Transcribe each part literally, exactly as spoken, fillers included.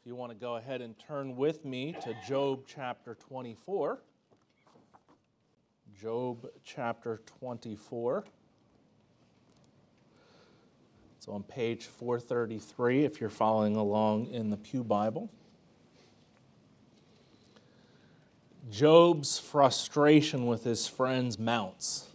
you want to go ahead and turn with me to Job chapter twenty-four. Job chapter twenty-four. It's on page four thirty-three if you're following along in the Pew Bible. Job's frustration with his friends mounts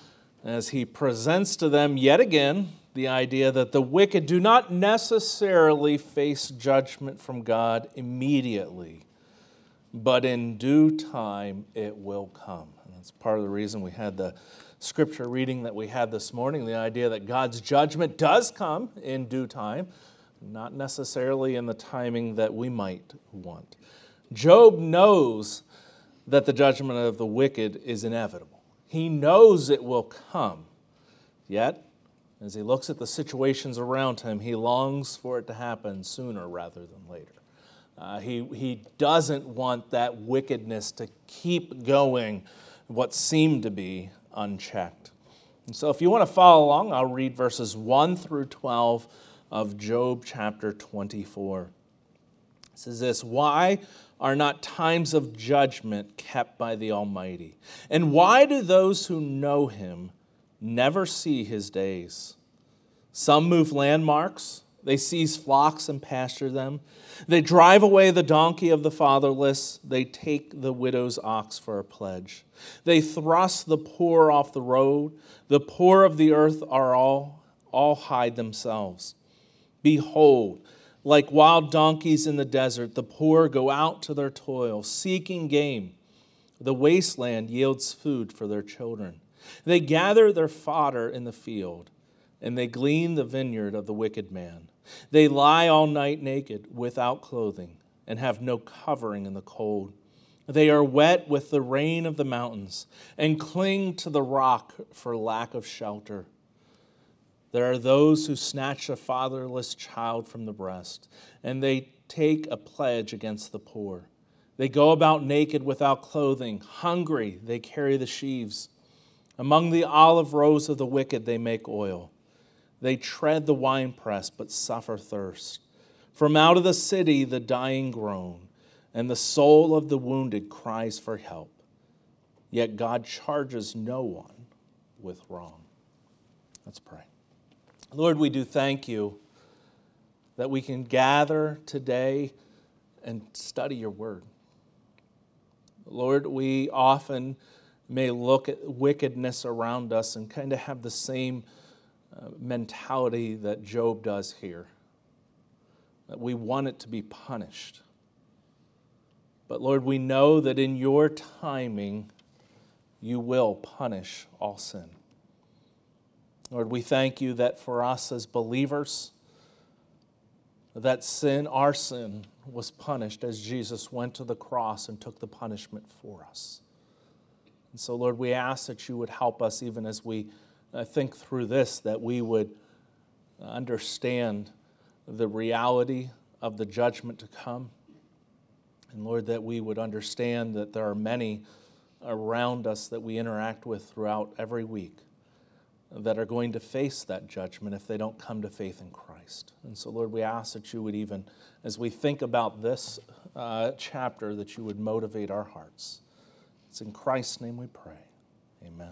as he presents to them yet again the idea that the wicked do not necessarily face judgment from God immediately, but in due time it will come. And that's part of the reason we had the scripture reading that we had this morning, the idea that God's judgment does come in due time, not necessarily in the timing that we might want. Job knows that the judgment of the wicked is inevitable. He knows it will come. Yet, as he looks at the situations around him, he longs for it to happen sooner rather than later. Uh, he, he doesn't want that wickedness to keep going what seemed to be unchecked. And so if you want to follow along, I'll read verses one through twelve of Job chapter twenty-four. It says this: "Why are not times of judgment kept by the Almighty? And why do those who know Him never see His days? Some move landmarks, they seize flocks and pasture them. They drive away the donkey of the fatherless, they take the widow's ox for a pledge. They thrust the poor off the road, the poor of the earth are all, all hide themselves. Behold, like wild donkeys in the desert, the poor go out to their toil, seeking game. The wasteland yields food for their children. They gather their fodder in the field, and they glean the vineyard of the wicked man. They lie all night naked, without clothing, and have no covering in the cold. They are wet with the rain of the mountains, and cling to the rock for lack of shelter. There are those who snatch a fatherless child from the breast, and they take a pledge against the poor. They go about naked without clothing. Hungry, they carry the sheaves. Among the olive rows of the wicked they make oil. They tread the winepress but suffer thirst. From out of the city the dying groan, and the soul of the wounded cries for help. Yet God charges no one with wrong." Let's pray. Lord, we do thank you that we can gather today and study your word. Lord, we often may look at wickedness around us and kind of have the same uh, mentality that Job does here, that we want it to be punished. But Lord, we know that in your timing, you will punish all sin. Lord, we thank you that for us as believers, that sin, our sin, was punished as Jesus went to the cross and took the punishment for us. And so, Lord, we ask that you would help us even as we uh, think through this, that we would understand the reality of the judgment to come. And Lord, that we would understand that there are many around us that we interact with throughout every week that are going to face that judgment if they don't come to faith in Christ. And so, Lord, we ask that you would even, as we think about this uh, chapter, that you would motivate our hearts. It's in Christ's name we pray. Amen.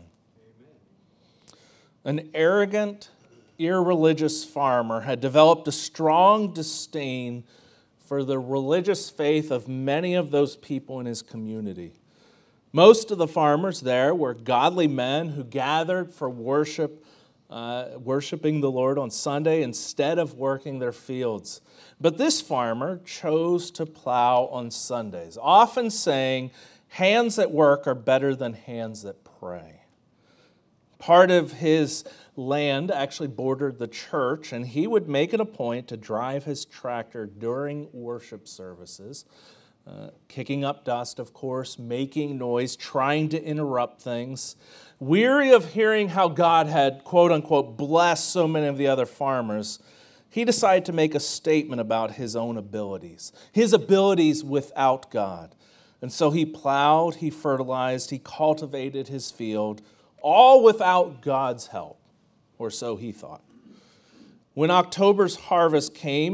Amen. An arrogant, irreligious farmer had developed a strong disdain for the religious faith of many of those people in his community. Most of the farmers there were godly men who gathered for worship, uh, worshiping the Lord on Sunday instead of working their fields. But this farmer chose to plow on Sundays, often saying, "Hands at work are better than hands that pray." Part of his land actually bordered the church, and he would make it a point to drive his tractor during worship services, uh, kicking up dust, of course, making noise, trying to interrupt things. Weary of hearing how God had, quote-unquote, blessed so many of the other farmers, he decided to make a statement about his own abilities, his abilities without God. And so he plowed, he fertilized, he cultivated his field, all without God's help, or so he thought. When October's harvest came,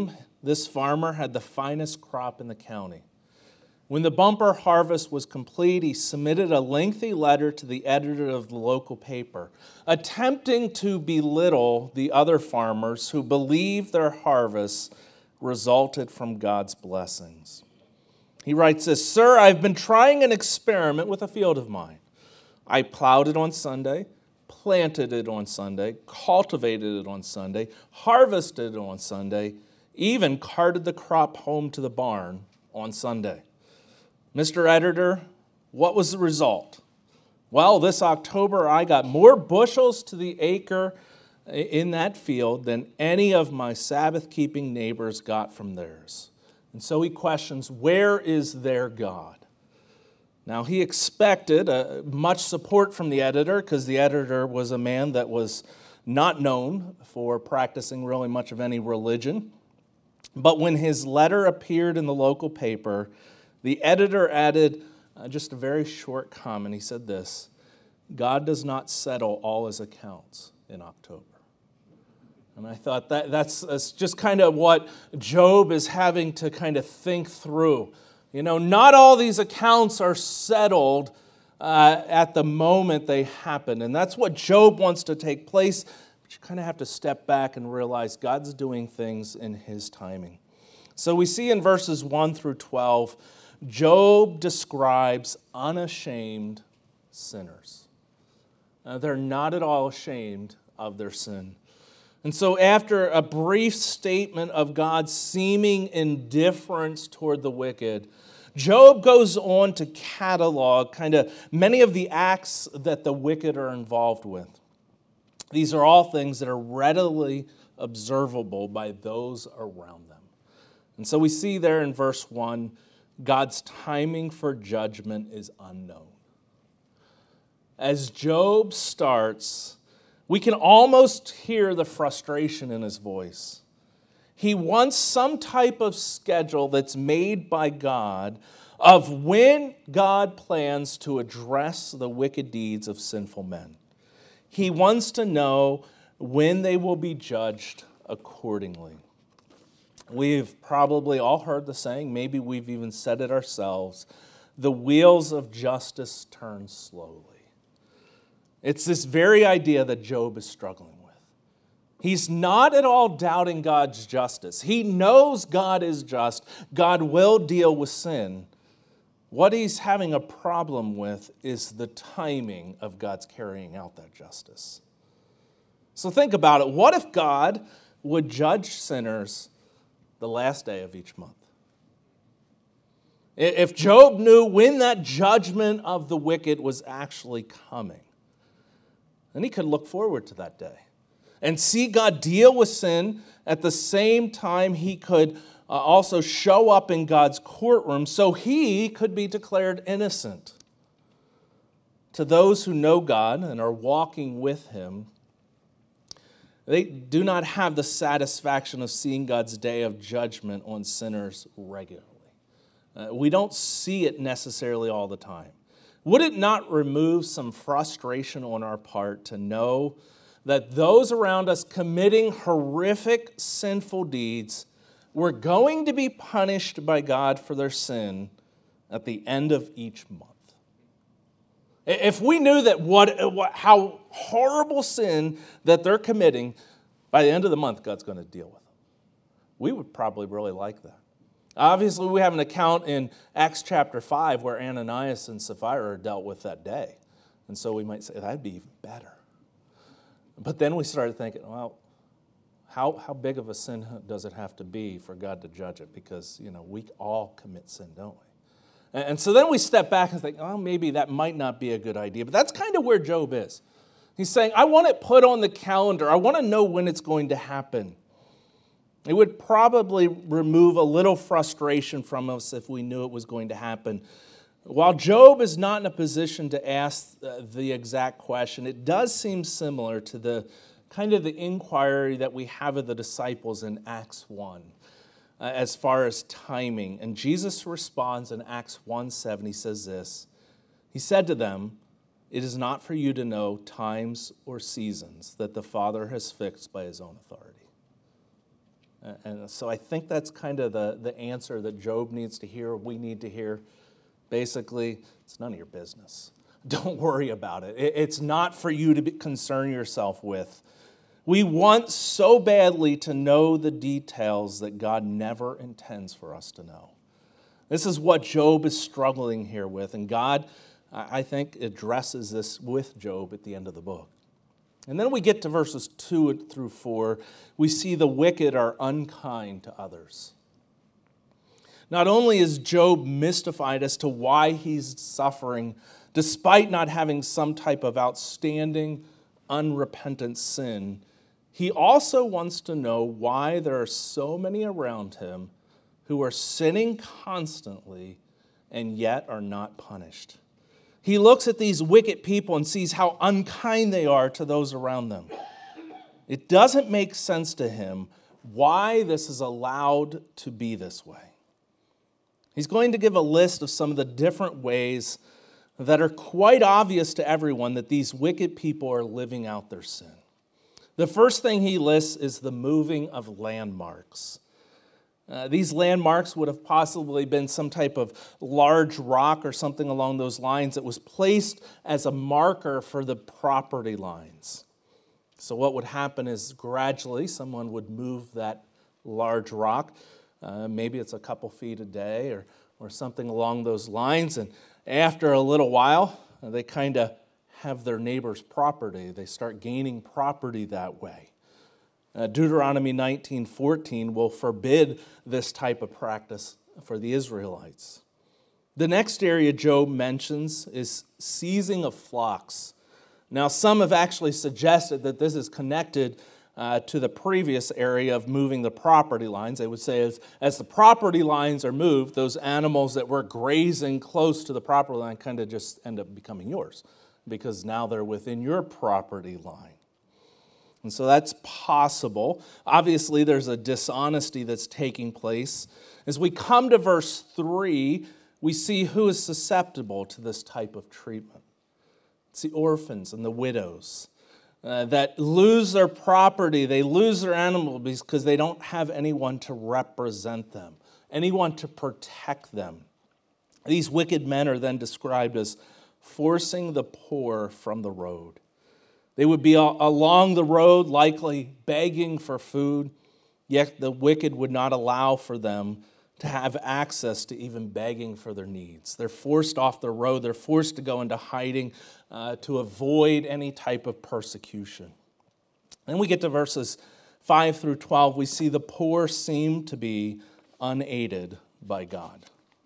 this farmer had the finest crop in the county. When the bumper harvest was complete, he submitted a lengthy letter to the editor of the local paper, attempting to belittle the other farmers who believed their harvests resulted from God's blessings. He writes this, "Sir, I've been trying an experiment with a field of mine. I plowed it on Sunday, planted it on Sunday, cultivated it on Sunday, harvested it on Sunday, even carted the crop home to the barn on Sunday. Mister Editor, what was the result? Well, this October I got more bushels to the acre in that field than any of my Sabbath-keeping neighbors got from theirs." And so he questions, where is their God? Now, he expected uh, much support from the editor, because the editor was a man that was not known for practicing really much of any religion. But when his letter appeared in the local paper, the editor added uh, just a very short comment. He said this, "God does not settle all his accounts in October." And I thought that that's, that's just kind of what Job is having to kind of think through. You know, not all these accounts are settled uh, at the moment they happen. And that's what Job wants to take place. But you kind of have to step back and realize God's doing things in his timing. So we see in verses one through twelve, Job describes unashamed sinners. Uh, they're not at all ashamed of their sin. And so after a brief statement of God's seeming indifference toward the wicked, Job goes on to catalog kind of many of the acts that the wicked are involved with. These are all things that are readily observable by those around them. And so we see there in verse one, God's timing for judgment is unknown. As Job starts, we can almost hear the frustration in his voice. He wants some type of schedule that's made by God of when God plans to address the wicked deeds of sinful men. He wants to know when they will be judged accordingly. We've probably all heard the saying, maybe we've even said it ourselves, the wheels of justice turn slowly. It's this very idea that Job is struggling with. He's not at all doubting God's justice. He knows God is just. God will deal with sin. What he's having a problem with is the timing of God's carrying out that justice. So think about it. What if God would judge sinners the last day of each month? If Job knew when that judgment of the wicked was actually coming, then he could look forward to that day and see God deal with sin. At the same time, he could uh, also show up in God's courtroom so he could be declared innocent. To those who know God and are walking with him, they do not have the satisfaction of seeing God's day of judgment on sinners regularly. Uh, we don't see it necessarily all the time. Would it not remove some frustration on our part to know that those around us committing horrific sinful deeds were going to be punished by God for their sin at the end of each month? If we knew that what, what how horrible sin that they're committing, by the end of the month, God's going to deal with them, we would probably really like that. Obviously, we have an account in Acts chapter five where Ananias and Sapphira are dealt with that day. And so we might say, that'd be even better. But then we started thinking, well, how, how big of a sin does it have to be for God to judge it? Because, you know, we all commit sin, don't we? And, and so then we step back and think, oh, maybe that might not be a good idea. But that's kind of where Job is. He's saying, I want it put on the calendar. I want to know when it's going to happen. It would probably remove a little frustration from us if we knew it was going to happen. While Job is not in a position to ask the exact question, it does seem similar to the kind of the inquiry that we have of the disciples in Acts one uh, as far as timing. And Jesus responds in Acts one seven. He says this. He said to them, "It is not for you to know times or seasons that the Father has fixed by his own authority." And so I think that's kind of the, the answer that Job needs to hear, we need to hear. Basically, it's none of your business. Don't worry about it. It's not for you to be, concern yourself with. We want so badly to know the details that God never intends for us to know. This is what Job is struggling here with, and God, I think, addresses this with Job at the end of the book. And then we get to verses two through four. We see the wicked are unkind to others. Not only is Job mystified as to why he's suffering, despite not having some type of outstanding, unrepentant sin, he also wants to know why there are so many around him who are sinning constantly and yet are not punished. He looks at these wicked people and sees how unkind they are to those around them. It doesn't make sense to him why this is allowed to be this way. He's going to give a list of some of the different ways that are quite obvious to everyone that these wicked people are living out their sin. The first thing he lists is the moving of landmarks. Uh, these landmarks would have possibly been some type of large rock or something along those lines that was placed as a marker for the property lines. So what would happen is gradually someone would move that large rock. Uh, maybe it's a couple feet a day or, or something along those lines. And after a little while, they kind of have their neighbor's property. They start gaining property that way. Uh, Deuteronomy nineteen fourteen will forbid this type of practice for the Israelites. The next area Job mentions is seizing of flocks. Now, some have actually suggested that this is connected uh, to the previous area of moving the property lines. They would say as, as the property lines are moved, those animals that were grazing close to the property line kind of just end up becoming yours because now they're within your property line. And so that's possible. Obviously, there's a dishonesty that's taking place. As we come to verse three, we see who is susceptible to this type of treatment. It's the orphans and the widows uh, that lose their property. They lose their animals because they don't have anyone to represent them, anyone to protect them. These wicked men are then described as forcing the poor from the road. They would be along the road, likely begging for food, yet the wicked would not allow for them to have access to even begging for their needs. They're forced off the road. They're forced to go into hiding uh, to avoid any type of persecution. Then we get to verses five through twelve. We see the poor seem to be unaided by God.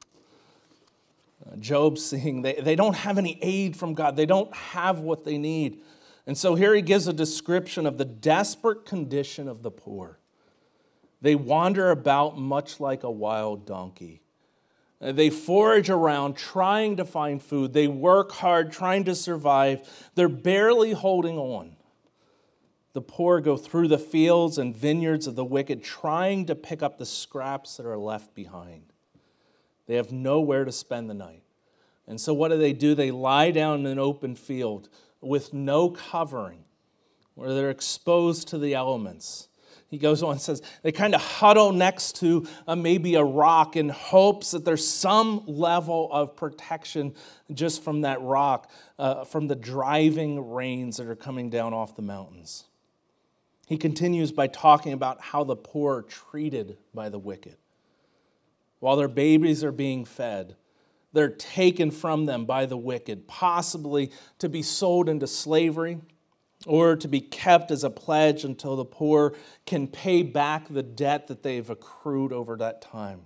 Uh, Job's seeing they, they don't have any aid from God. They don't have what they need. And so here he gives a description of the desperate condition of the poor. They wander about much like a wild donkey. They forage around trying to find food. They work hard trying to survive. They're barely holding on. The poor go through the fields and vineyards of the wicked trying to pick up the scraps that are left behind. They have nowhere to spend the night. And so what do they do? They lie down in an open field with no covering, where they're exposed to the elements. He goes on and says they kind of huddle next to uh, maybe a rock in hopes that there's some level of protection just from that rock, uh, from the driving rains that are coming down off the mountains. He continues by talking about how the poor are treated by the wicked. While their babies are being fed, they're taken from them by the wicked, possibly to be sold into slavery or to be kept as a pledge until the poor can pay back the debt that they've accrued over that time.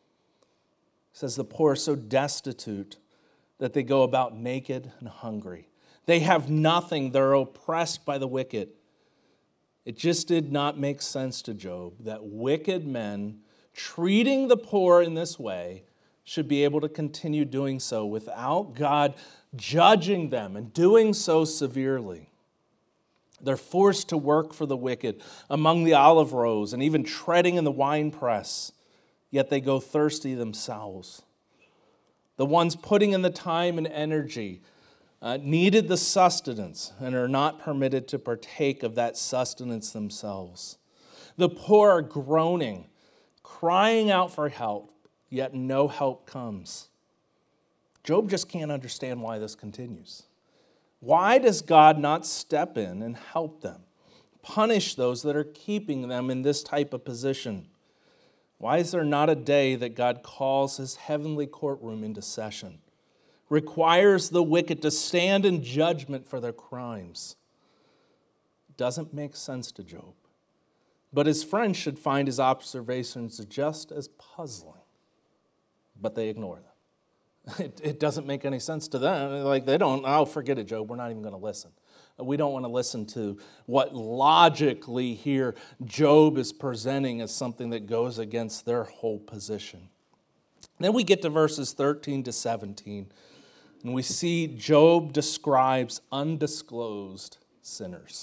It says the poor are so destitute that they go about naked and hungry. They have nothing. They're oppressed by the wicked. It just did not make sense to Job that wicked men treating the poor in this way should be able to continue doing so without God judging them and doing so severely. They're forced to work for the wicked among the olive rows and even treading in the winepress, yet they go thirsty themselves. The ones putting in the time and energy uh, needed the sustenance and are not permitted to partake of that sustenance themselves. The poor are groaning, crying out for help, yet no help comes. Job just can't understand why this continues. Why does God not step in and help them, punish those that are keeping them in this type of position? Why is there not a day that God calls his heavenly courtroom into session, requires the wicked to stand in judgment for their crimes? It doesn't make sense to Job. But his friends should find his observations just as puzzling. But they ignore them. It, it doesn't make any sense to them. Like they don't, oh, forget it, Job. We're not even going to listen. We don't want to listen to what logically here Job is presenting as something that goes against their whole position. Then we get to verses thirteen to seventeen, and we see Job describes undisclosed sinners.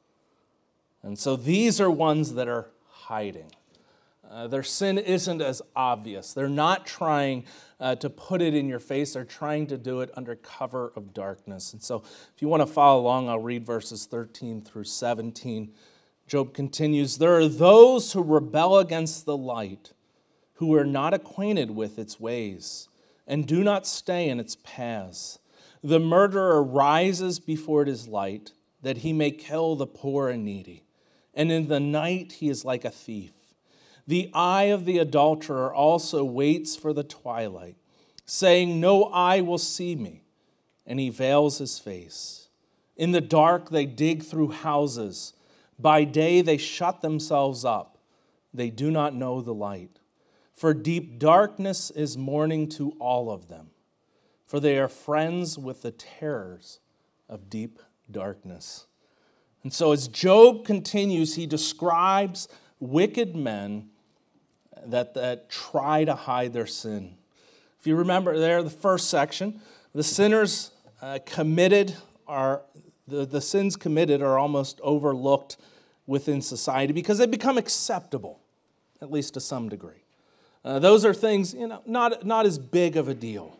And so these are ones that are hiding. Uh, their sin isn't as obvious. They're not trying uh, to put it in your face. They're trying to do it under cover of darkness. And so if you want to follow along, I'll read verses thirteen through seventeen. Job continues, "There are those who rebel against the light, who are not acquainted with its ways, and do not stay in its paths. The murderer rises before it is light, that he may kill the poor and needy. And in the night he is like a thief. The eye of the adulterer also waits for the twilight, saying, 'No eye will see me,' and he veils his face. In the dark they dig through houses. By day they shut themselves up. They do not know the light. For deep darkness is morning to all of them, for they are friends with the terrors of deep darkness." And so as Job continues, he describes wicked men that, that try to hide their sin. If you remember there, the first section, the sinners uh, committed are, the, the sins committed are almost overlooked within society because they become acceptable, at least to some degree. Uh, those are things, you know, not, not as big of a deal.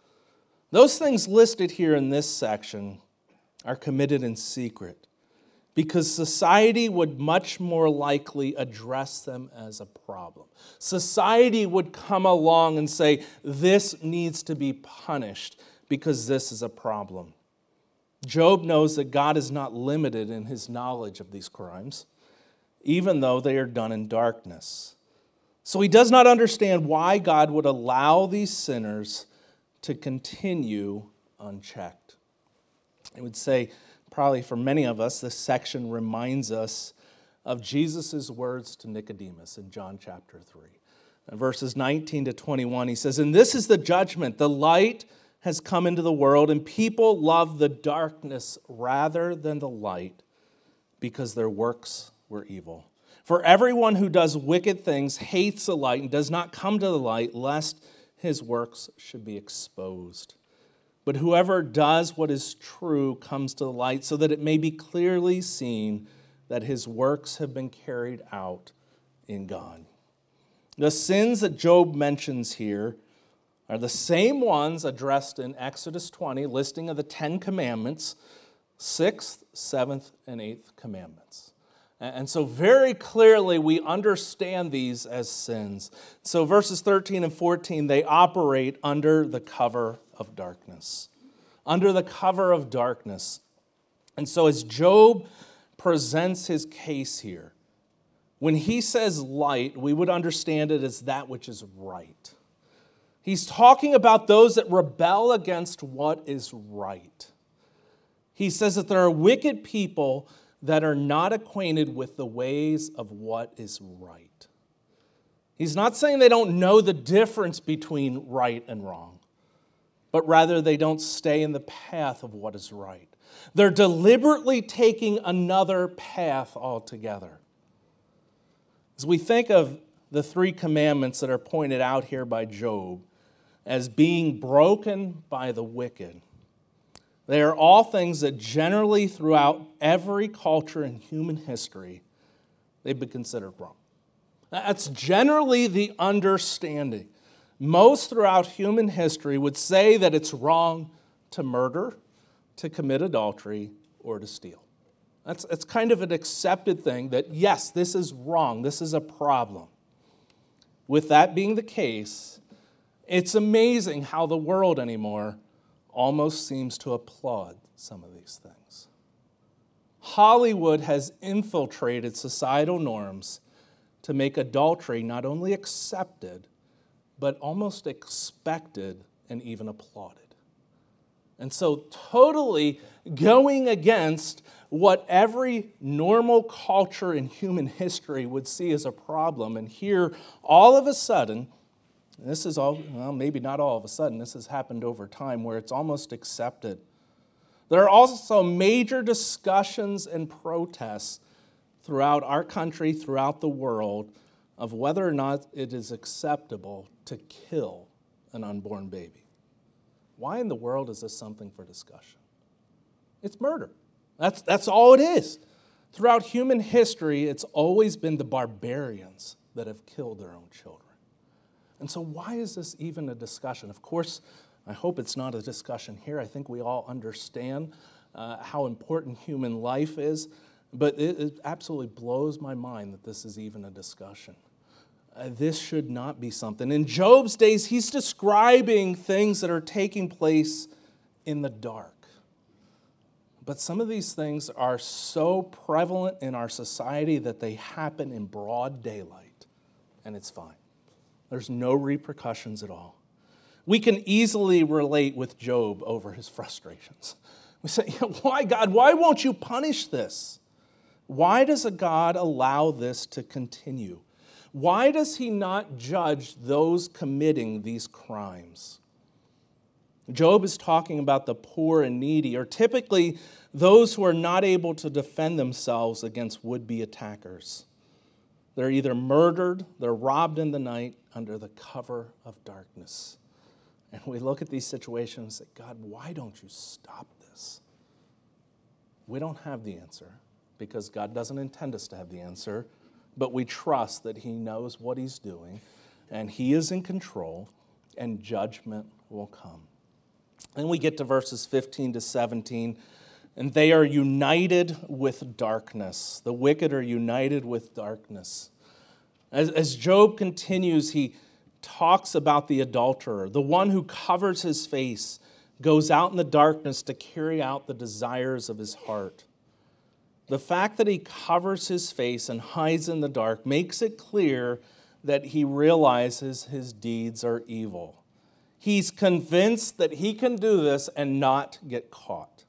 Those things listed here in this section are committed in secret, because society would much more likely address them as a problem. Society would come along and say, this needs to be punished because this is a problem. Job knows that God is not limited in his knowledge of these crimes, even though they are done in darkness. So he does not understand why God would allow these sinners to continue unchecked. I would say, probably for many of us, this section reminds us of Jesus' words to Nicodemus in John chapter three. In verses nineteen to twenty-one, he says, "And this is the judgment. The light has come into the world, and people love the darkness rather than the light, because their works were evil. For everyone who does wicked things hates the light and does not come to the light, lest his works should be exposed. But whoever does what is true comes to the light, so that it may be clearly seen that his works have been carried out in God." The sins that Job mentions here are the same ones addressed in Exodus twenty, listing of the Ten Commandments, sixth, seventh, and eighth commandments. And so very clearly we understand these as sins. So verses thirteen and fourteen, they operate under the cover of darkness. Under the cover of darkness. And so as Job presents his case here, when he says light, we would understand it as that which is right. He's talking about those that rebel against what is right. He says that there are wicked people that are not acquainted with the ways of what is right. He's not saying they don't know the difference between right and wrong, but rather they don't stay in the path of what is right. They're deliberately taking another path altogether. As we think of the three commandments that are pointed out here by Job as being broken by the wicked, they are all things that generally throughout every culture in human history, they've been considered wrong. That's generally the understanding. Most throughout human history would say that it's wrong to murder, to commit adultery, or to steal. That's, it's kind of an accepted thing that, yes, this is wrong, this is a problem. With that being the case, it's amazing how the world anymore almost seems to applaud some of these things. Hollywood has infiltrated societal norms to make adultery not only accepted, but almost expected and even applauded. And so totally going against what every normal culture in human history would see as a problem. And here, all of a sudden, this is all, well, maybe not all of a sudden, this has happened over time where it's almost accepted. There are also major discussions and protests throughout our country, throughout the world, of whether or not it is acceptable to kill an unborn baby. Why in the world is this something for discussion? It's murder. That's, that's all it is. Throughout human history, it's always been the barbarians that have killed their own children. And so why is this even a discussion? Of course, I hope it's not a discussion here. I think we all understand uh, how important human life is, but it, it absolutely blows my mind that this is even a discussion. Uh, this should not be something. In Job's days, he's describing things that are taking place in the dark. But some of these things are so prevalent in our society that they happen in broad daylight, and it's fine. There's no repercussions at all. We can easily relate with Job over his frustrations. We say, why, God, why won't you punish this? Why does a God allow this to continue? Why does he not judge those committing these crimes? Job is talking about the poor and needy, or typically those who are not able to defend themselves against would-be attackers. They're either murdered, they're robbed in the night under the cover of darkness. And we look at these situations and say, God, why don't you stop this? We don't have the answer because God doesn't intend us to have the answer, but we trust that he knows what he's doing and he is in control and judgment will come. Then we get to verses fifteen to seventeen, and they are united with darkness. The wicked are united with darkness. As, as Job continues, he talks about the adulterer, the one who covers his face, goes out in the darkness to carry out the desires of his heart. The fact that he covers his face and hides in the dark makes it clear that he realizes his deeds are evil. He's convinced that he can do this and not get caught.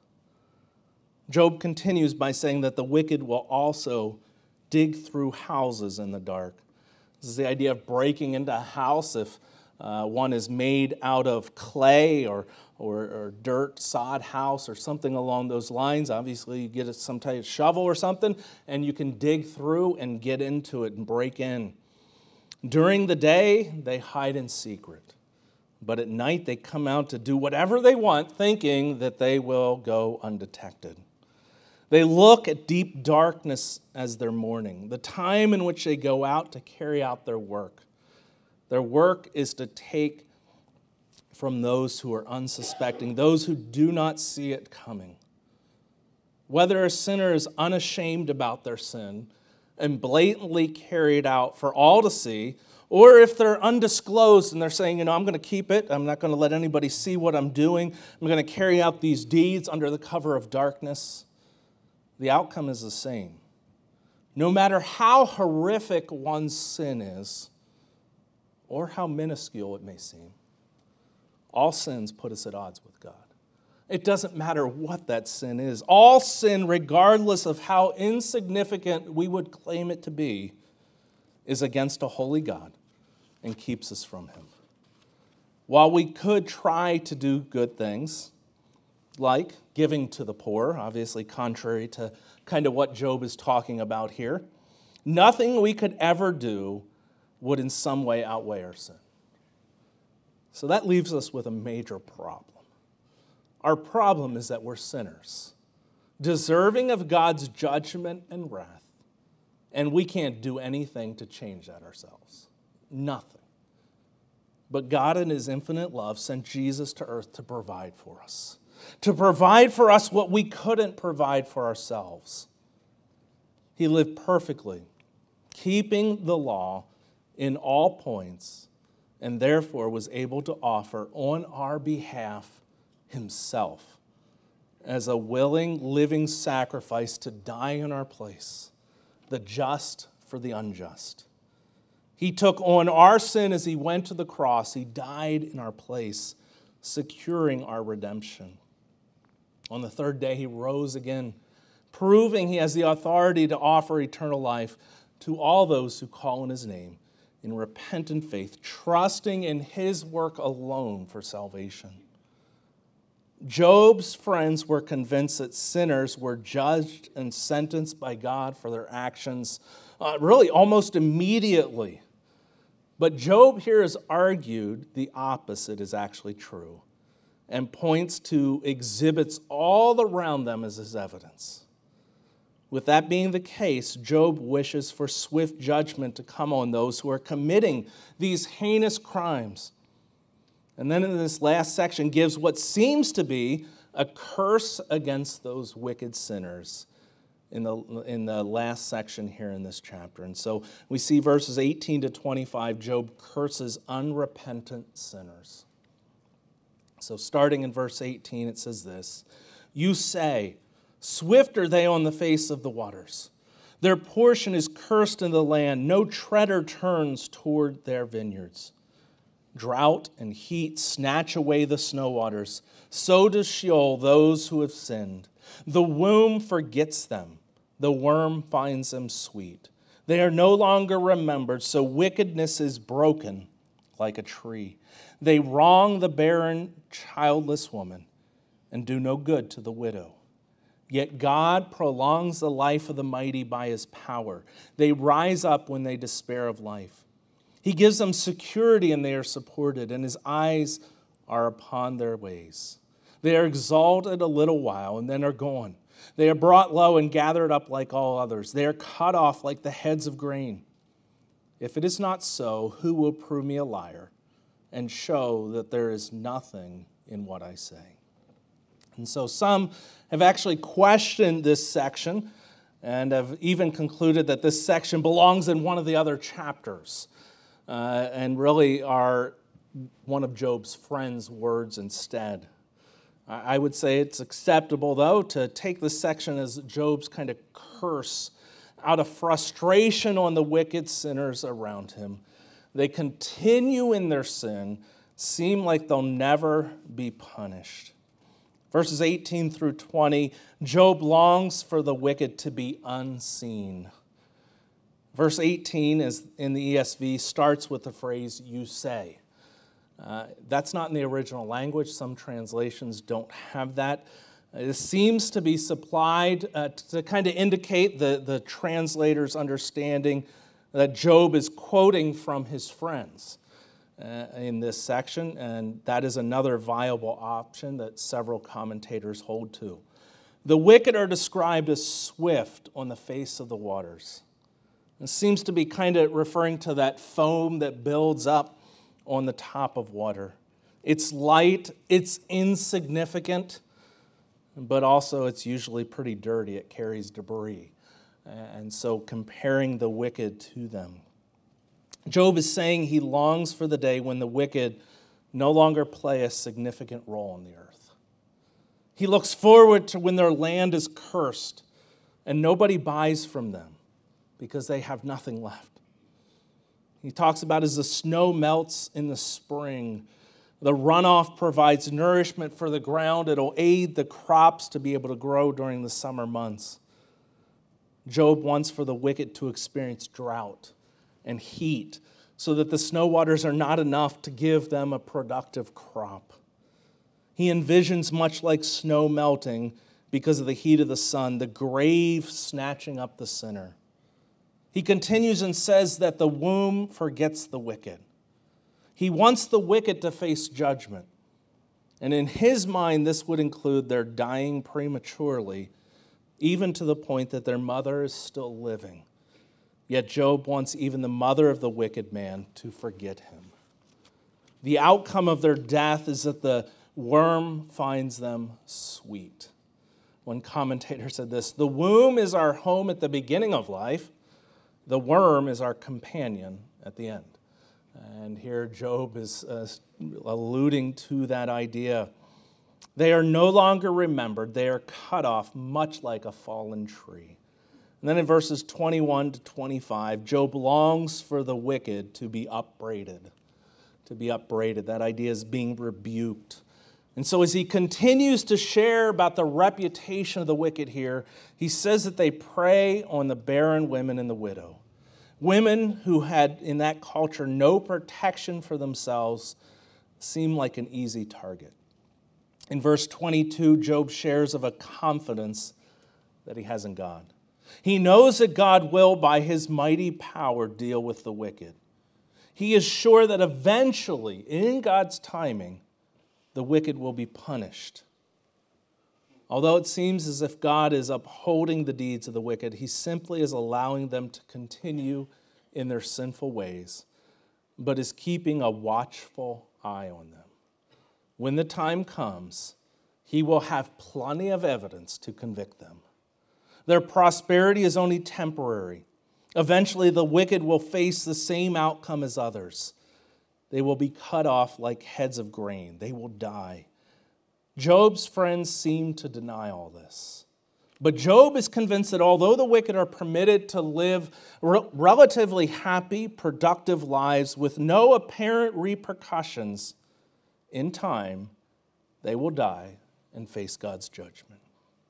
Job continues by saying that the wicked will also dig through houses in the dark. This is the idea of breaking into a house if uh, one is made out of clay or, or, or dirt, sod house or something along those lines. Obviously, you get some type of shovel or something, and you can dig through and get into it and break in. During the day, they hide in secret. But at night, they come out to do whatever they want, thinking that they will go undetected. They look at deep darkness as their mourning, the time in which they go out to carry out their work. Their work is to take from those who are unsuspecting, those who do not see it coming. Whether a sinner is unashamed about their sin and blatantly carry it out for all to see, or if they're undisclosed and they're saying, you know, I'm going to keep it, I'm not going to let anybody see what I'm doing, I'm going to carry out these deeds under the cover of darkness, the outcome is the same. No matter how horrific one's sin is, or how minuscule it may seem, all sins put us at odds with God. It doesn't matter what that sin is. All sin, regardless of how insignificant we would claim it to be, is against a holy God and keeps us from him. While we could try to do good things, like giving to the poor, obviously contrary to kind of what Job is talking about here, nothing we could ever do would in some way outweigh our sin. So that leaves us with a major problem. Our problem is that we're sinners, deserving of God's judgment and wrath, and we can't do anything to change that ourselves. Nothing. But God in his infinite love sent Jesus to earth to provide for us, to provide for us what we couldn't provide for ourselves. He lived perfectly, keeping the law in all points, and therefore was able to offer on our behalf himself as a willing, living sacrifice to die in our place, the just for the unjust. He took on our sin as he went to the cross. He died in our place, securing our redemption. On the third day, he rose again, proving he has the authority to offer eternal life to all those who call on his name in repentant faith, trusting in his work alone for salvation. Job's friends were convinced that sinners were judged and sentenced by God for their actions, uh, really almost immediately. But Job here has argued the opposite is actually true and points to exhibits all around them as his evidence. With that being the case, Job wishes for swift judgment to come on those who are committing these heinous crimes. And then in this last section gives what seems to be a curse against those wicked sinners in the, in the last section here in this chapter. And so we see verses eighteen to twenty-five, Job curses unrepentant sinners. So starting in verse eighteen, it says this, "You say, swift are they on the face of the waters. Their portion is cursed in the land. No treader turns toward their vineyards. Drought and heat snatch away the snow waters. So does Sheol those who have sinned. The womb forgets them. The worm finds them sweet. They are no longer remembered, so wickedness is broken like a tree. They wrong the barren, childless woman and do no good to the widow. Yet God prolongs the life of the mighty by his power. They rise up when they despair of life. He gives them security and they are supported, and his eyes are upon their ways. They are exalted a little while and then are gone. They are brought low and gathered up like all others. They are cut off like the heads of grain. If it is not so, who will prove me a liar and show that there is nothing in what I say?" And so some have actually questioned this section and have even concluded that this section belongs in one of the other chapters uh, and really are one of Job's friends' words instead. I would say it's acceptable, though, to take this section as Job's kind of curse out of frustration on the wicked sinners around him. They continue in their sin, seem like they'll never be punished. Verses eighteen through twenty, Job longs for the wicked to be unseen. Verse eighteen, is in the E S V, starts with the phrase, "you say." Uh, that's not in the original language. Some translations don't have that. It seems to be supplied uh, to kind of indicate the, the translator's understanding that Job is quoting from his friends uh, in this section, and that is another viable option that several commentators hold to. The wicked are described as swift on the face of the waters. It seems to be kind of referring to that foam that builds up on the top of water. It's light, it's insignificant, but also it's usually pretty dirty. It carries debris. And so comparing the wicked to them. Job is saying he longs for the day when the wicked no longer play a significant role on the earth. He looks forward to when their land is cursed and nobody buys from them because they have nothing left. He talks about as the snow melts in the spring, the runoff provides nourishment for the ground. It'll aid the crops to be able to grow during the summer months. Job wants for the wicked to experience drought and heat so that the snow waters are not enough to give them a productive crop. He envisions, much like snow melting because of the heat of the sun, the grave snatching up the sinner. He continues and says that the womb forgets the wicked. He wants the wicked to face judgment. And in his mind, this would include their dying prematurely, even to the point that their mother is still living. Yet Job wants even the mother of the wicked man to forget him. The outcome of their death is that the worm finds them sweet. One commentator said this: "The womb is our home at the beginning of life. The worm is our companion at the end." And here Job is uh, alluding to that idea. They are no longer remembered. They are cut off, much like a fallen tree. And then in verses twenty-one to twenty-five, Job longs for the wicked to be upbraided. To be upbraided. That idea is being rebuked. And so as he continues to share about the reputation of the wicked here, he says that they prey on the barren women and the widow. Women who had, in that culture, no protection for themselves seem like an easy target. In verse twenty-two, Job shares of a confidence that he has in God. He knows that God will, by his mighty power, deal with the wicked. He is sure that eventually, in God's timing, the wicked will be punished. Although it seems as if God is upholding the deeds of the wicked, he simply is allowing them to continue in their sinful ways, but is keeping a watchful eye on them. When the time comes, he will have plenty of evidence to convict them. Their prosperity is only temporary. Eventually, the wicked will face the same outcome as others. They will be cut off like heads of grain. They will die. Job's friends seem to deny all this. But Job is convinced that although the wicked are permitted to live re- relatively happy, productive lives with no apparent repercussions, in time, they will die and face God's judgment.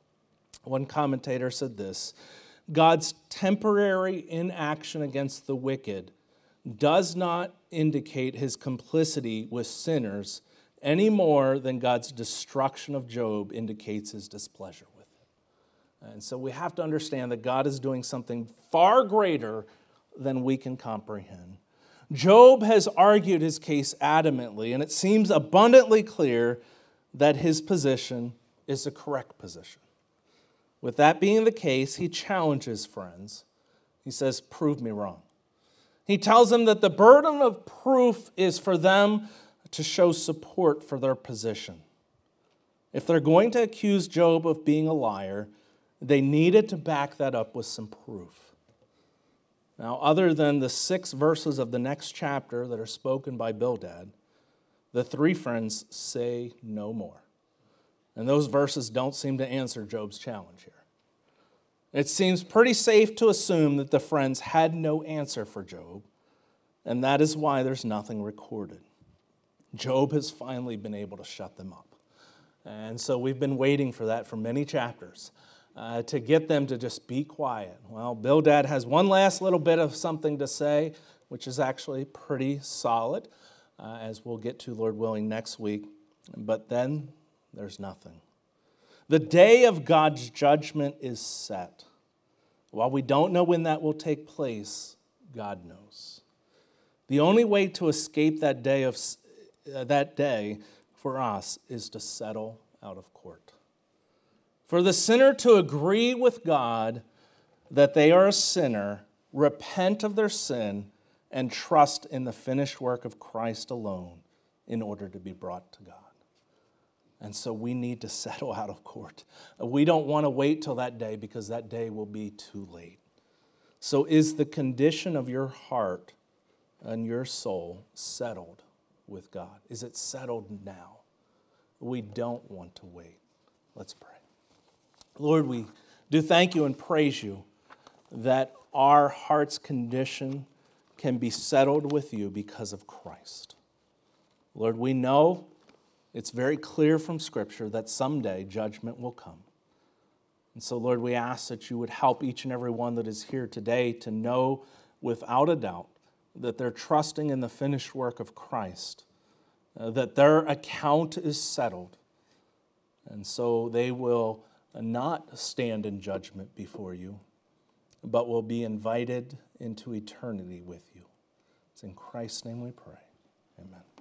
One commentator said this: God's temporary inaction against the wicked does not indicate his complicity with sinners any more than God's destruction of Job indicates his displeasure with him. And so we have to understand that God is doing something far greater than we can comprehend. Job has argued his case adamantly, and it seems abundantly clear that his position is the correct position. With that being the case, he challenges friends. He says, "Prove me wrong." He tells them that the burden of proof is for them to show support for their position. If they're going to accuse Job of being a liar, they needed to back that up with some proof. Now, other than the six verses of the next chapter that are spoken by Bildad, the three friends say no more. And those verses don't seem to answer Job's challenge here. It seems pretty safe to assume that the friends had no answer for Job, and that is why there's nothing recorded. Job has finally been able to shut them up. And so we've been waiting for that for many chapters, uh, to get them to just be quiet. Well, Bildad has one last little bit of something to say, which is actually pretty solid, uh, as we'll get to, Lord willing, next week. But then there's nothing. The day of God's judgment is set. While we don't know when that will take place, God knows. The only way to escape that day of uh, that day for us is to settle out of court. For the sinner to agree with God that they are a sinner, repent of their sin, and trust in the finished work of Christ alone in order to be brought to God. And so we need to settle out of court. We don't want to wait till that day because that day will be too late. So is the condition of your heart and your soul settled with God? Is it settled now? We don't want to wait. Let's pray. Lord, we do thank you and praise you that our heart's condition can be settled with you because of Christ. Lord, we know it's very clear from Scripture that someday judgment will come. And so, Lord, we ask that you would help each and every one that is here today to know without a doubt that they're trusting in the finished work of Christ, uh, that their account is settled. And so they will not stand in judgment before you, but will be invited into eternity with you. It's in Christ's name we pray. Amen.